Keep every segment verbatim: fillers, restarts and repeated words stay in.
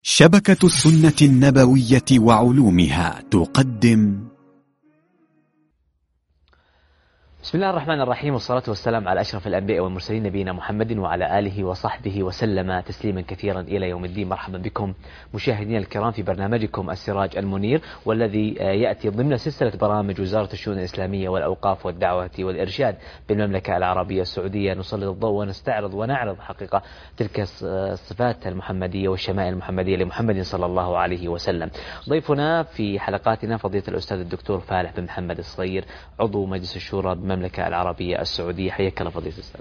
شبكة السنة النبوية وعلومها تقدم. بسم الله الرحمن الرحيم، والصلاة والسلام على أشرف الأنبياء والمرسلين نبينا محمد وعلى آله وصحبه وسلم تسليما كثيرا إلى يوم الدين. مرحبا بكم مشاهدينا الكرام في برنامجكم السراج المنير، والذي يأتي ضمن سلسلة برامج وزارة الشؤون الإسلامية والأوقاف والدعوة والإرشاد بالمملكة العربية السعودية. نسلط الضوء ونستعرض ونعرض حقيقة تلك الصفات المحمدية والشمائل المحمدية لمحمد صلى الله عليه وسلم. ضيفنا في حلقاتنا فضيلة الأستاذ الدكتور فالح بن محمد الصغير، عضو مجلس الشورى المملكة العربية السعودية. حياك الله فضيلة الأستاذ.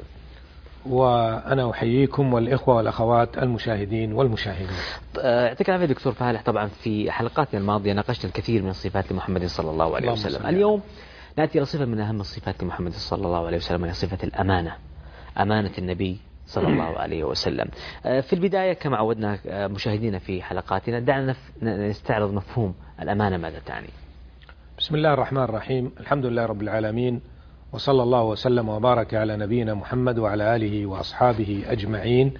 وأنا أحييكم والإخوة والأخوات المشاهدين والمشاهدين. يعطيك العافية دكتور فالح. طبعا في حلقاتنا الماضية ناقشنا الكثير من الصفات لمحمد صلى الله عليه وسلم. اليوم نأتي إلى صفة من أهم الصفات لمحمد صلى الله عليه وسلم، وهي صفة الأمانة، أمانة النبي صلى الله عليه وسلم. في البداية كما عودنا مشاهدينا في حلقاتنا، دعنا نستعرض مفهوم الأمانة ماذا تعني. بسم الله الرحمن الرحيم، الحمد لله رب العالمين، وصلى الله وسلم وبارك على نبينا محمد وعلى آله وأصحابه أجمعين.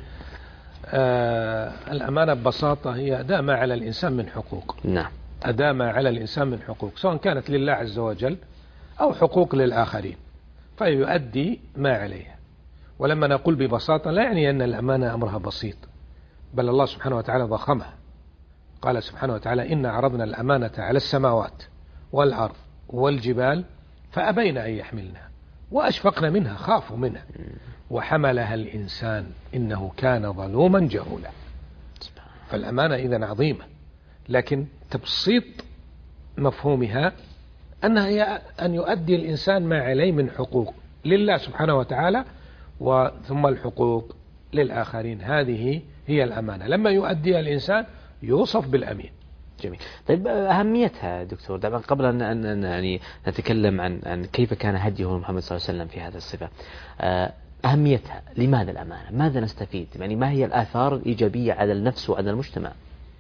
آه الأمانة ببساطة هي أداء ما على الإنسان من حقوق. نعم. أداء ما على الإنسان من حقوق، سواء كانت لله عز وجل أو حقوق للآخرين، فيؤدي ما عليه. ولما نقول ببساطة لا يعني أن الأمانة أمرها بسيط، بل الله سبحانه وتعالى ضخمها. قال سبحانه وتعالى: إن عرضنا الأمانة على السماوات والأرض والجبال فأبين أن يحملنها وأشفقن منها، خافوا منها، وحملها الإنسان إنه كان ظلوما جهولا. فالأمانة إذن عظيمة، لكن تبسيط مفهومها أنها هي أن يؤدي الإنسان ما عليه من حقوق لله سبحانه وتعالى، وثم الحقوق للآخرين. هذه هي الأمانة. لما يؤديها الإنسان يوصف بالأمين. جميل. طيب أهميتها دكتور، طبعا قبل أن يعني نتكلم عن عن كيف كان هديه محمد صلى الله عليه وسلم في هذا الصفة، أهميتها، لماذا الأمانة؟ ماذا نستفيد؟ يعني ما هي الآثار الإيجابية على النفس وعلى المجتمع؟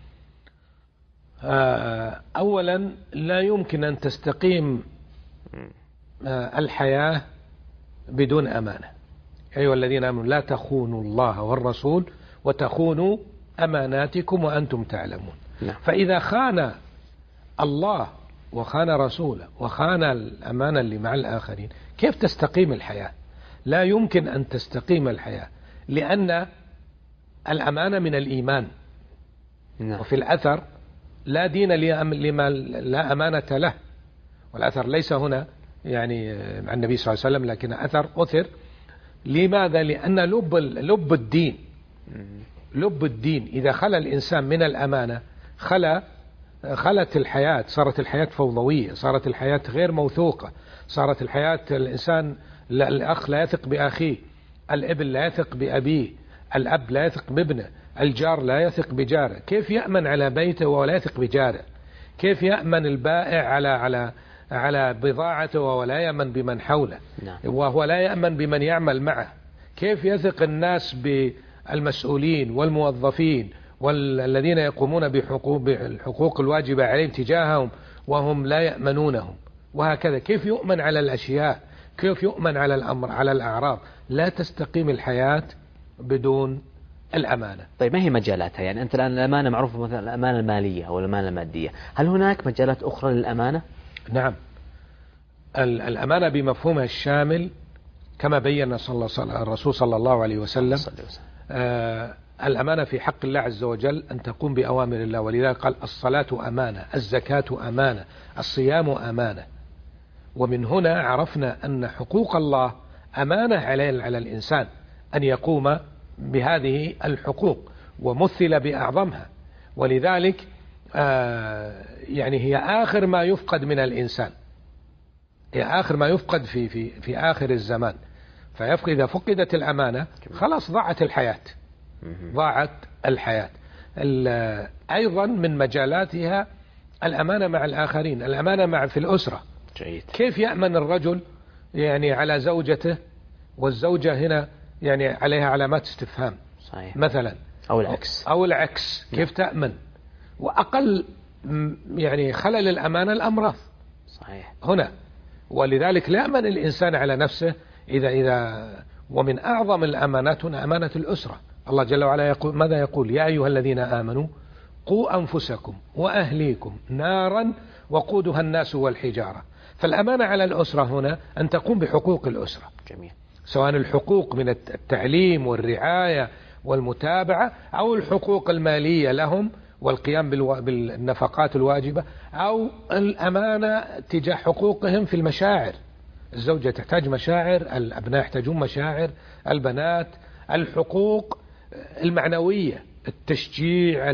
أولا، لا يمكن أن تستقيم الحياة بدون أمانة. أيها الذين آمنوا لا تخونوا الله والرسول وتخونوا أماناتكم وأنتم تعلمون. نعم. فإذا خان الله وخان رسوله وخان الأمانة اللي مع الآخرين، كيف تستقيم الحياة؟ لا يمكن أن تستقيم الحياة، لأن الأمانة من الإيمان. نعم. وفي الأثر: لا دين لما لا أمانة له. والأثر ليس هنا يعني عن النبي صلى الله عليه وسلم، لكن أثر أثر. لماذا؟ لأن لب لب الدين لب الدين إذا خلى الإنسان من الأمانة خلى خلت الحياة، صارت الحياة فوضوية، صارت الحياة غير موثوقة، صارت الحياة الإنسان الأخ لا يثق بأخيه، الابن لا يثق بأبيه، الأب لا يثق بابنه، الجار لا يثق بجاره. كيف يأمن على بيته ولا يثق بجاره؟ كيف يأمن البائع على على على بضاعته ولا يأمن بمن حوله؟ نعم. وهو لا يأمن بمن يعمل معه. كيف يثق الناس بالمسؤولين والموظفين والذين يقومون بحقوق بالحقوق الواجبة عليهم تجاههم وهم لا يأمنونهم؟ وهكذا كيف يؤمن على الأشياء؟ كيف يؤمن على الأمر على الأعراض؟ لا تستقيم الحياة بدون الأمانة. طيب ما هي مجالاتها؟ يعني أنت الآن الأمانة معروفة مثلا الأمانة المالية أو الأمانة المادية، هل هناك مجالات أخرى للأمانة؟ نعم. الأمانة بمفهومها الشامل كما بين صلى الله الرسول صلى الله عليه وسلم، آه الأمانة في حق الله عز وجل أن تقوم بأوامر الله، ولذلك قال: الصلاة أمانة، الزكاة أمانة، الصيام أمانة. ومن هنا عرفنا أن حقوق الله أمانة على على الإنسان أن يقوم بهذه الحقوق، ومثل بأعظمها. ولذلك آه يعني هي آخر ما يفقد من الإنسان، هي آخر ما يفقد في في في آخر الزمان. فيفقد إذا فقدت الأمانة خلاص ضاعت الحياة، ضاعت الحياة. أيضا من مجالاتها الأمانة مع الآخرين، الأمانة مع في الأسرة. جيد. كيف كيف يأمن الرجل يعني على زوجته والزوجة هنا يعني عليها علامات استفهام؟ صحيح. مثلا أو العكس أو العكس كيف تأمن؟ وأقل يعني خلل الأمانة الأمراض. صحيح. هنا ولذلك لا يأمن الإنسان على نفسه إذا إذا ومن أعظم الأمانات هنا أمانة الأسرة. الله جل وعلا يقول ماذا يقول؟ يا أيها الذين آمنوا قوا أنفسكم وأهليكم نارا وقودها الناس والحجارة. فالأمانة على الأسرة هنا أن تقوم بحقوق الأسرة. جميل. سواء الحقوق من التعليم والرعاية والمتابعة، أو الحقوق المالية لهم والقيام بالنفقات الواجبة، أو الأمانة تجاه حقوقهم في المشاعر. الزوجة تحتاج مشاعر، الأبناء يحتاجون مشاعر، البنات الحقوق المعنوية، التشجيع،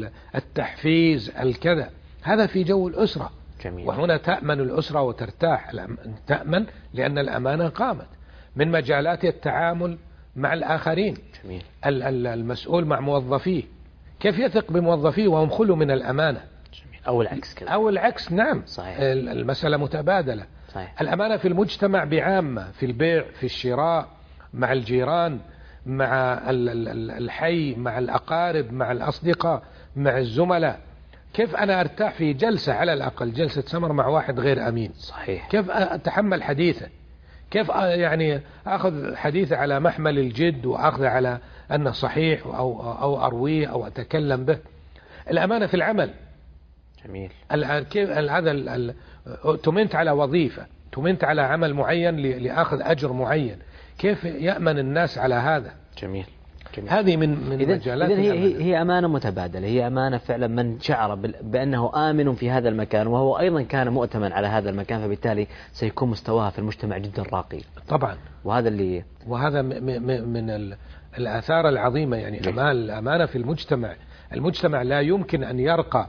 التحفيز، الكذا، هذا في جو الأسرة. جميل. وهنا تأمن الأسرة وترتاح، تأمن لأن الأمانة قامت. من مجالات التعامل مع الآخرين. جميل. المسؤول مع موظفيه كيف يثق بموظفيه وهم خلوا من الأمانة؟ جميل. أو العكس كذا. أو العكس، نعم. صحيح. المسألة متبادلة. صحيح. الأمانة في المجتمع بعامة، في البيع، في الشراء، مع الجيران، مع الحي، مع الأقارب، مع الأصدقاء، مع الزملاء. كيف أنا أرتاح في جلسة، على الأقل جلسة سمر مع واحد غير أمين؟ صحيح. كيف أتحمل حديثه؟ كيف يعني أخذ حديثه على محمل الجد وأخذ على أنه صحيح، أو أو أرويه أو أتكلم به؟ الأمانة في العمل. جميل. كيف هذا تمنت على وظيفة، تمنت على عمل معين لأخذ أجر معين، كيف يأمن الناس على هذا؟ جميل. جميل. هذه من من إذن مجالات إذن هي الأمانة. هي أمانة متبادلة، هي أمانة فعلا من شعر بأنه آمن في هذا المكان، وهو أيضا كان مؤتمن على هذا المكان، فبالتالي سيكون مستواها في المجتمع جدا راقي. طبعا. وهذا اللي وهذا من الآثار العظيمة، يعني أمان الأمانة في المجتمع. المجتمع لا يمكن أن يرقى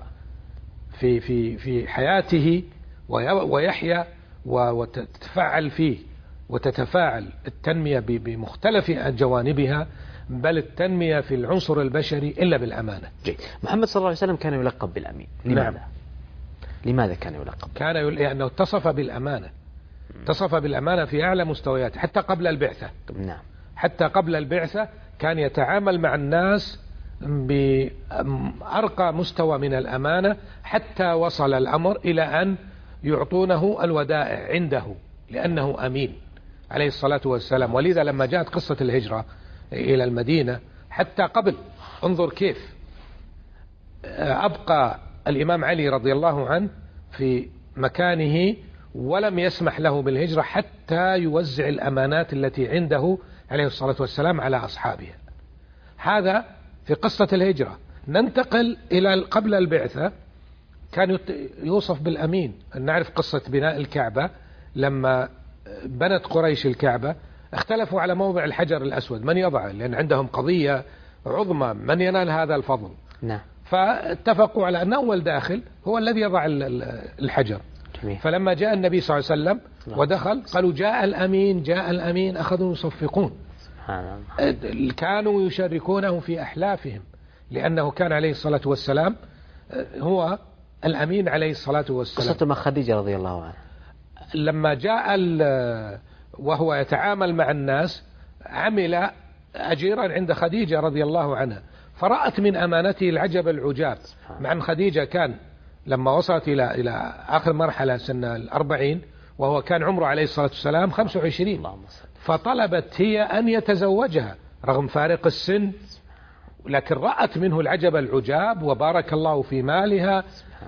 في في في حياته ويحيا وتتفعل فيه وتتفاعل التنمية بمختلف جوانبها، بل التنمية في العنصر البشري إلا بالأمانة. جيد. محمد صلى الله عليه وسلم كان يلقب بالأمين، لماذا؟ نعم. لماذا كان يلقب؟ كان يقول لأنه اتصف بالأمانة، اتصف بالأمانة في أعلى مستويات، حتى قبل البعثة. نعم. حتى قبل البعثة كان يتعامل مع الناس بأرقى مستوى من الأمانة، حتى وصل الأمر إلى أن يعطونه الودائع عنده لأنه أمين عليه الصلاة والسلام. ولذا لما جاءت قصة الهجرة إلى المدينة، حتى قبل، انظر كيف أبقى الإمام علي رضي الله عنه في مكانه ولم يسمح له بالهجرة حتى يوزع الأمانات التي عنده عليه الصلاة والسلام على أصحابها. هذا في قصة الهجرة. ننتقل إلى قبل البعثة، كان يوصف بالأمين. نعرف قصة بناء الكعبة، لما بنت قريش الكعبة اختلفوا على موضع الحجر الأسود من يضعه، لأن عندهم قضية عظمى من ينال هذا الفضل. نعم. فاتفقوا على أن أول داخل هو الذي يضع الحجر. جميل. فلما جاء النبي صلى الله عليه وسلم ودخل قالوا جاء الأمين جاء الأمين، أخذوا يصفقون. سبحان الله. كانوا يشاركونه في أحلافهم، لأنه كان عليه الصلاة والسلام هو الأمين عليه الصلاة والسلام. قصة مع خديجة رضي الله عنها، لما جاء وهو يتعامل مع الناس عمل أجيرا عند خديجة رضي الله عنها، فرأت من أمانته العجب العجاب. مع أن خديجة كان لما وصلت إلى إلى آخر مرحلة سن الأربعين، وهو كان عمره عليه الصلاة والسلام خمسة وعشرين، فطلبت هي أن يتزوجها رغم فارق السن، لكن رأت منه العجب العجاب وبارك الله في مالها،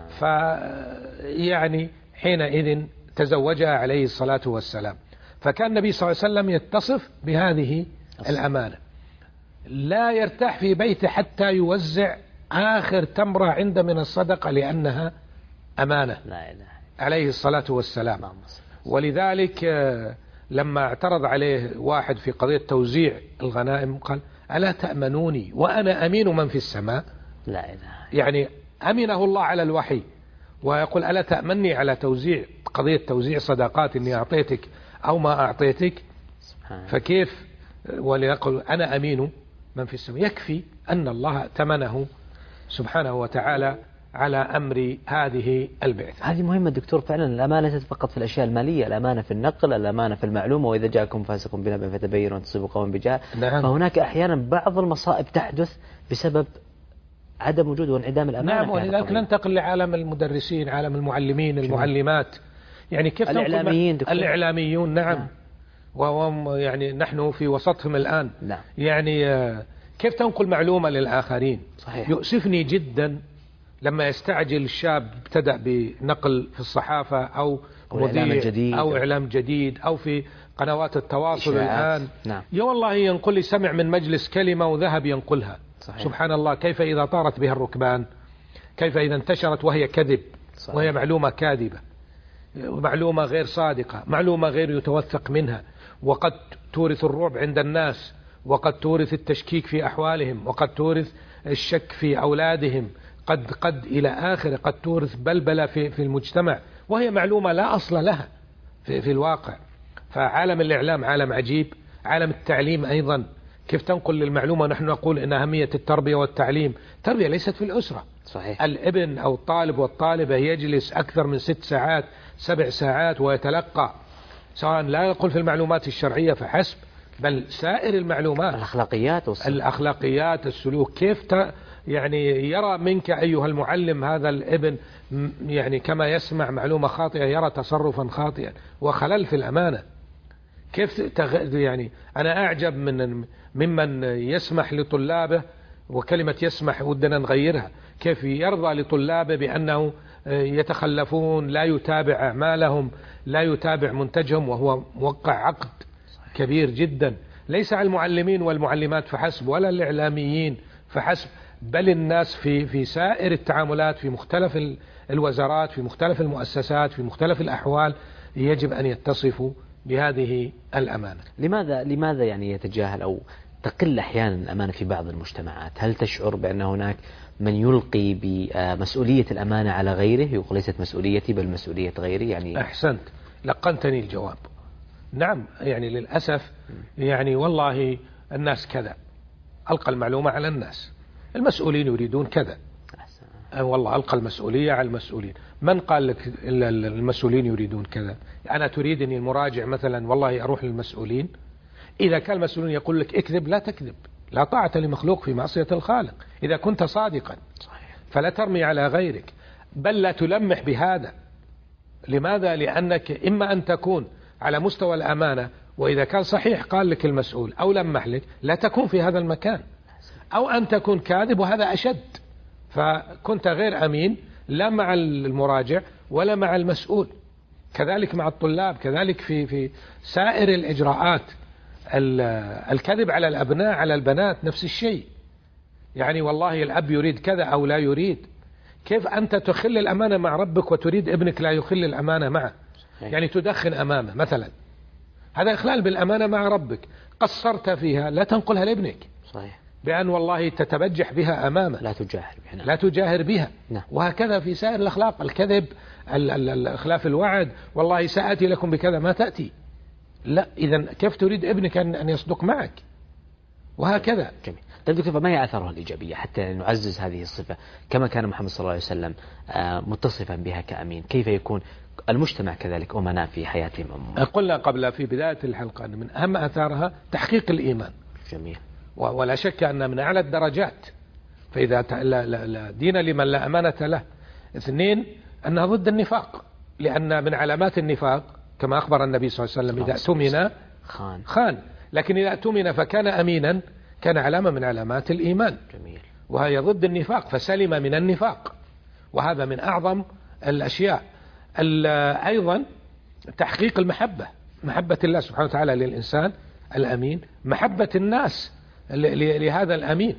فيعني حينئذ تزوجها عليه الصلاة والسلام. فكان النبي صلى الله عليه وسلم يتصف بهذه الأمانة، لا يرتاح في بيته حتى يوزع آخر تمرة عنده من الصدقة لأنها أمانة. لا إله. عليه الصلاة والسلام. ولذلك لما اعترض عليه واحد في قضية توزيع الغنائم قال ألا تأمنوني وأنا أمين من في السماء؟ لا إله. يعني أمنه الله على الوحي، ويقول ألا تأمني على توزيع قضية توزيع صدقات إني أعطيتك أو ما أعطيتك؟ فكيف وليقول أنا أمين من في السماء؟ يكفي أن الله تمنه سبحانه وتعالى على أمر هذه البعثة. هذه مهمة دكتور فعلا. الأمانة ليست فقط في الأشياء المالية، الأمانة في النقل، الأمانة في المعلومة، وإذا جاءكم فاسق بنبأ فتبينوا أن تصيبوا قوما بجهالة. نعم. فهناك أحيانا بعض المصائب تحدث بسبب عدم وجود وانعدام الأمانة. نعم. ولذلك ننتقل لعالم المدرسين، عالم المعلمين، المعلمات، يعني كيف الإعلاميين دكتور. الإعلاميون. نعم, نعم. وهم يعني نحن في وسطهم الآن. نعم. يعني كيف تنقل معلومة للآخرين؟ صحيح. يؤسفني جدا لما يستعجل الشاب ابتدأ بنقل في الصحافة أو مذيع أو إعلام جديد أو في قنوات التواصل إشاعات. الآن نعم. يا والله ينقل لي سمع من مجلس كلمة وذهب ينقلها. صحيح. سبحان الله، كيف إذا طارت بها الركبان، كيف إذا انتشرت وهي كذب. صحيح. وهي معلومة كاذبة، معلومة غير صادقة، معلومة غير يتوثق منها، وقد تورث الرعب عند الناس، وقد تورث التشكيك في أحوالهم، وقد تورث الشك في أولادهم، قد قد إلى آخر، قد تورث بلبلة في في المجتمع، وهي معلومة لا أصل لها في, في الواقع. فعالم الإعلام عالم عجيب، عالم التعليم أيضا، كيف تنقل للمعلومة. نحن نقول إن أهمية التربية والتعليم، التربية ليست في الأسرة. صحيح. الابن أو الطالب والطالبة يجلس أكثر من ست ساعات سبع ساعات ويتلقى، سواء لا يقول في المعلومات الشرعية فحسب، بل سائر المعلومات، الأخلاقيات والسلوك. الأخلاقيات السلوك. كيف ت... يعني يرى منك أيها المعلم هذا الابن يعني كما يسمع معلومة خاطئة يرى تصرفا خاطئا وخلل في الأمانة. كيف تغ... يعني أنا أعجب من ممن يسمح لطلابه، وكلمة يسمح ودنا نغيرها، كيف يرضى لطلابه بأنه يتخلفون، لا يتابع أعمالهم، لا يتابع منتجهم، وهو موقع عقد كبير جدا ليس على المعلمين والمعلمات فحسب، ولا الإعلاميين فحسب، بل الناس في في سائر التعاملات في مختلف الوزارات، في مختلف المؤسسات، في مختلف الأحوال، يجب أن يتصفوا بهذه الأمانة. لماذا لماذا يعني يتجاهل أو تقل أحيانا الأمانة في بعض المجتمعات؟ هل تشعر بأن هناك من يلقي بمسؤولية الأمانة على غيره، يقول ليست مسؤوليتي بل مسؤولية غيري؟ يعني أحسنت، لقنتني الجواب. نعم، يعني للأسف يعني والله الناس كذا، ألقى المعلومة على الناس، المسؤولين يريدون كذا، والله ألقى المسؤولية على المسؤولين. من قال لك المسؤولين يريدون كذا؟ أنا تريدني المراجع مثلا والله أروح للمسؤولين؟ إذا كان المسؤولين يقول لك اكذب لا تكذب، لا طاعة لمخلوق في معصية الخالق. إذا كنت صادقا فلا ترمي على غيرك، بل لا تلمح بهذا. لماذا؟ لأنك إما أن تكون على مستوى الأمانة، وإذا كان صحيح قال لك المسؤول أو لمح لك لا تكون في هذا المكان، أو أن تكون كاذب وهذا أشد، فكنت غير أمين لا مع المراجع ولا مع المسؤول. كذلك مع الطلاب، كذلك في في سائر الإجراءات. الكذب على الأبناء على البنات نفس الشيء، يعني والله الأب يريد كذا أو لا يريد. كيف أنت تخل الأمانة مع ربك وتريد ابنك لا يخل الأمانة معه؟ يعني تدخن أمامه مثلا، هذا إخلال بالأمانة مع ربك. قصرت فيها لا تنقلها لابنك. صحيح. بأن والله تتبجح بها أمامه، لا تجاهر بها. لا تجاهر بها. نعم. وهكذا في سائر الأخلاق، الكذب، الإخلاف الوعد، والله سأتي لكم بكذا ما تأتي. لا، إذن كيف تريد ابنك أن يصدق معك؟ وهكذا. جميل. طيب دكتور، فما هي آثارها الإيجابية حتى نعزز هذه الصفة كما كان محمد صلى الله عليه وسلم متصفا بها كأمين؟ كيف يكون المجتمع كذلك أمناء في حياتهم؟ قلنا قبل في بداية الحلقة أن من أهم آثارها تحقيق الإيمان. جميل. ولا شك أن من أعلى الدرجات. فإذا لا, لا, لا دين لمن لا أمانة له. اثنين، أنها ضد النفاق، لأن من علامات النفاق كما أخبر النبي صلى الله عليه وسلم إذا اؤتمن خان. خان، لكن إذا اؤتمن فكان أمينا كان علامة من علامات الإيمان. جميل. وهي ضد النفاق، فسلم من النفاق، وهذا من أعظم الأشياء. أيضا تحقيق المحبة، محبة الله سبحانه وتعالى للإنسان الأمين، محبة الناس لهذا الأمين.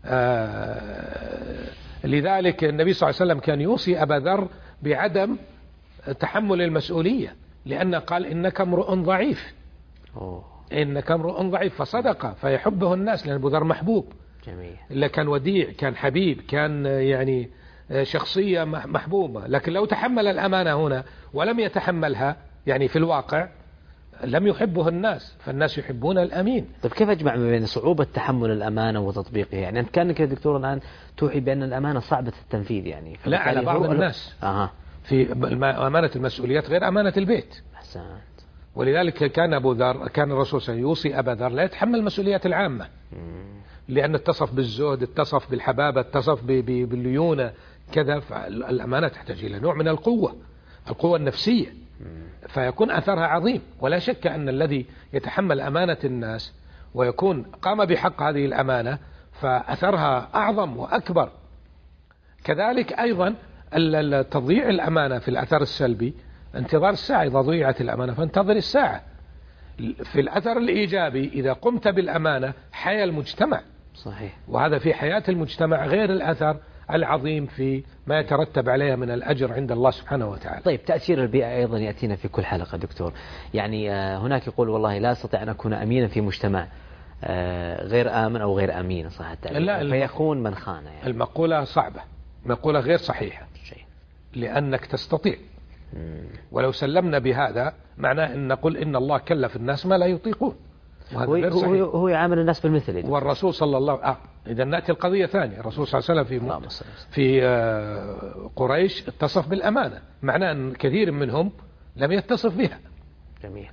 لذلك النبي صلى الله عليه وسلم كان يوصي أبا ذر بعدم تحمل المسؤولية، لأن قال إنك امرؤ ضعيف. أوه. إنك امرؤ ضعيف، فصدق، فيحبه الناس، لأن أبو ذر محبوب. جميل. إلا كان وديع، كان حبيب، كان يعني شخصية محبوبة. لكن لو تحمل الأمانة هنا ولم يتحملها يعني في الواقع لم يحبه الناس، فالناس يحبون الأمين. طيب كيف أجمع ما بين صعوبة تحمل الأمانة وتطبيقها؟ يعني أنت كأنك يا دكتور الآن توحي بأن الأمانة صعبة التنفيذ يعني. لا، على بعض الناس. أها. في أمانة المسؤوليات غير أمانة البيت. أحسنت. ولذلك كان أبو ذر، كان الرسول صلى الله عليه وسلم يوصي أبا ذر لا يتحمل المسؤوليات العامة، لأن اتصف بالزهد، اتصف بالحبابة، اتصف بالليونة كذا. فالأمانة تحتاج إلى نوع من القوة، القوة النفسية، فيكون أثرها عظيم. ولا شك أن الذي يتحمل أمانة الناس ويكون قام بحق هذه الأمانة فأثرها أعظم وأكبر. كذلك أيضا تضييع الأمانة في الأثر السلبي انتظار الساعة. إذا ضيعت الأمانة فانتظر الساعة. في الأثر الإيجابي إذا قمت بالأمانة حيا المجتمع. صحيح. وهذا في حياة المجتمع غير الأثر العظيم في ما يترتب عليها من الأجر عند الله سبحانه وتعالى. طيب تأثير البيئة أيضا يأتينا في كل حلقة دكتور. يعني هناك يقول والله لا أستطيع أن أكون أمينا في مجتمع غير آمن أو غير أمين صح التعبير، فيخون من خان. يعني المقولة صعبة، مقولة غير صحيحة شيء. لأنك تستطيع. ولو سلمنا بهذا معناه أن نقول إن الله كلف الناس ما لا يطيقون، وهذا غير صحيح. هو يعامل الناس بالمثل. والرسول صلى الله عليه وسلم آه. إذا نأتي القضية ثانية. الرسول صلى الله عليه وسلم في م... في آه قريش اتصف بالأمانة، معناه أن كثير منهم لم يتصف بها. جميل.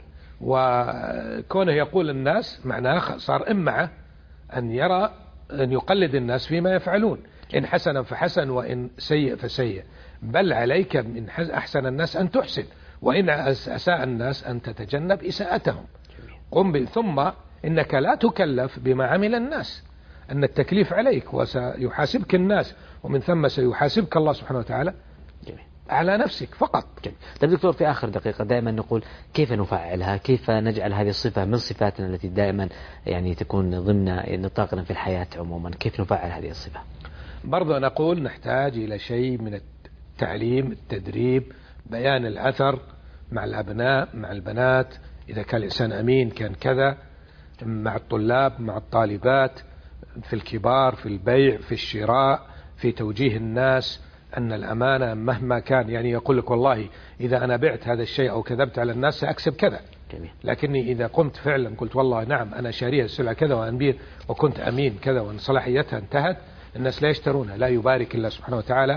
وكونه يقول الناس معناه صار إمعة أن يرى أن يقلد الناس فيما يفعلون. إن حسنا فحسن وإن سيء فسيء، بل عليك من أحسن الناس أن تحسن، وإن أساء الناس أن تتجنب إساءتهم. قم ب... ثم إنك لا تكلف بما عمل الناس، أن التكليف عليك وسيحاسبك الناس، ومن ثم سيحاسبك الله سبحانه وتعالى جميل. على نفسك فقط. جميل. طيب دكتور في آخر دقيقة دائما نقول كيف نفعلها، كيف نجعل هذه الصفة من صفاتنا التي دائما يعني تكون ضمن نطاقنا في الحياة عموما، كيف نفعل هذه الصفة؟ برضو نقول نحتاج إلى شيء من التعليم، التدريب، بيان الأثر مع الأبناء مع البنات. إذا كان الإنسان أمين كان كذا، مع الطلاب مع الطالبات، في الكبار، في البيع، في الشراء، في توجيه الناس، أن الأمانة مهما كان. يعني يقول لك والله إذا أنا بعت هذا الشيء أو كذبت على الناس سأكسب كذا. جميل. لكني إذا قمت فعلا قلت والله نعم أنا شارية السلعة كذا وأنبير وكنت أمين كذا وأن صلاحيتها انتهت، الناس لا يشترونها. لا يبارك الله سبحانه وتعالى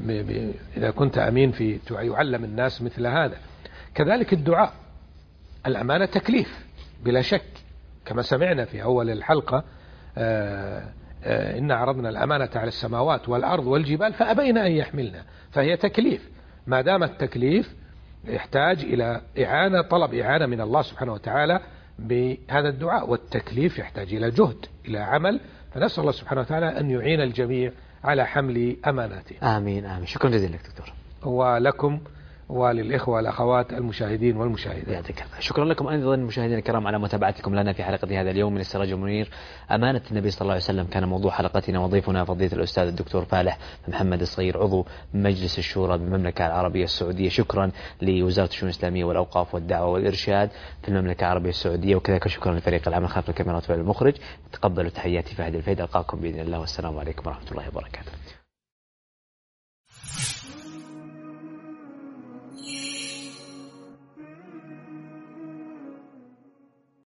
إذا كنت أمين في يعلم الناس مثل هذا. كذلك الدعاء، الأمانة تكليف بلا شك، كما سمعنا في أول الحلقة آآ آآ إن عرضنا الأمانة على السماوات والأرض والجبال فأبين أن يحملنا، فهي تكليف. ما دام التكليف يحتاج إلى إعانة، طلب إعانة من الله سبحانه وتعالى بهذا الدعاء. والتكليف يحتاج إلى جهد، إلى عمل، فنسأل الله سبحانه وتعالى أن يعين الجميع على حمل أماناته. آمين آمين. شكرا جزيلا لك دكتور. ولكم وللإخوة والأخوات المشاهدين والمشاهدات. شكرا لكم أيضا مشاهدينا الكرام على متابعتكم لنا في حلقة هذا اليوم من السراج المنير. أمانة النبي صلى الله عليه وسلم كان موضوع حلقتنا، وضيفنا فضيلة الأستاذ الدكتور فالح محمد الصغير عضو مجلس الشورى بالمملكة العربية السعودية. شكرا لوزارة الشؤون الإسلامية والأوقاف والدعوة والإرشاد في المملكة العربية السعودية، وكذلك شكرا لفريق العمل خلف الكاميرات والمخرج. تقبلوا تحياتي فهد الفيد، ألقاكم بإذن الله والسلام عليكم ورحمة الله وبركاته.